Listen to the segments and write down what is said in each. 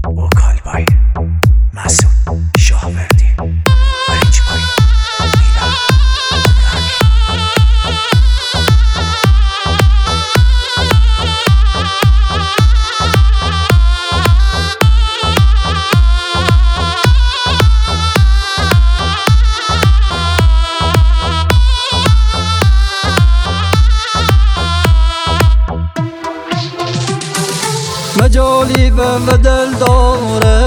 وکالبای مسعود شاهوردی برنجبای میلاد عمرانی. مجالی به دل داره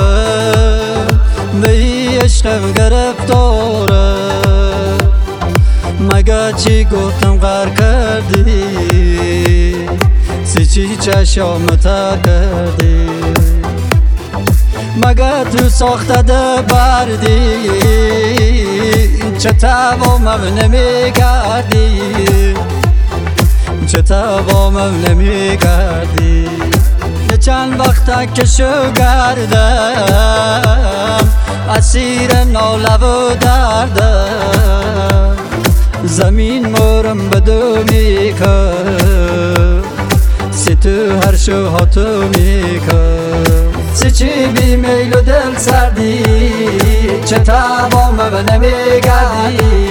به عشقم گرفتاره مگه چی گفتم غر کردی چی چشام تر کردی مگه تو ساخته ده بردی چه توامم نمی کردی چه توامم نمی کردی چند وقت که شو گردم اسیر ناله و دردم زمین مورم بدو میکن سی تو هر شو هاتو میکن سی چی بی میل و دل سردی چه توامم نمی کردی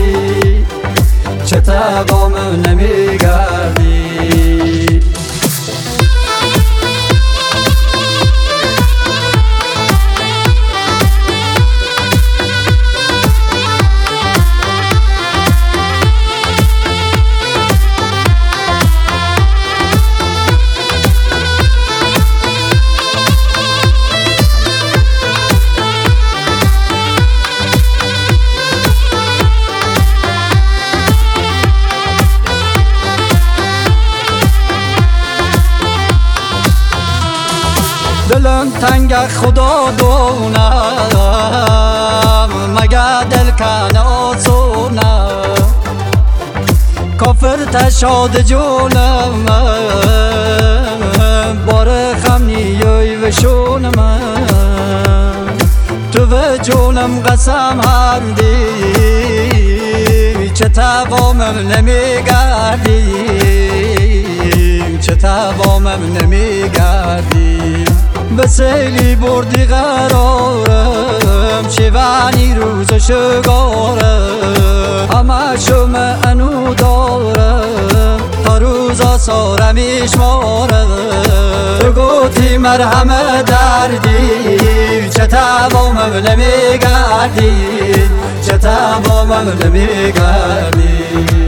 چه توامم نمی کردی. دلم تنگ خدا دونم مگه دل کنه آسونم کافر تشاد جونم بار خم نیوی و شونم تو و جونم قسم هردی چه توامم نمی گردی چه توامم نمی گردی به سیلی بردی قرارم شیوانی روز شگارم همه شما انو دارم تا روزا سارمیش مارم تو گوتی مرهم دردی چه توامم نمی گردی چه توامم نمی گردی.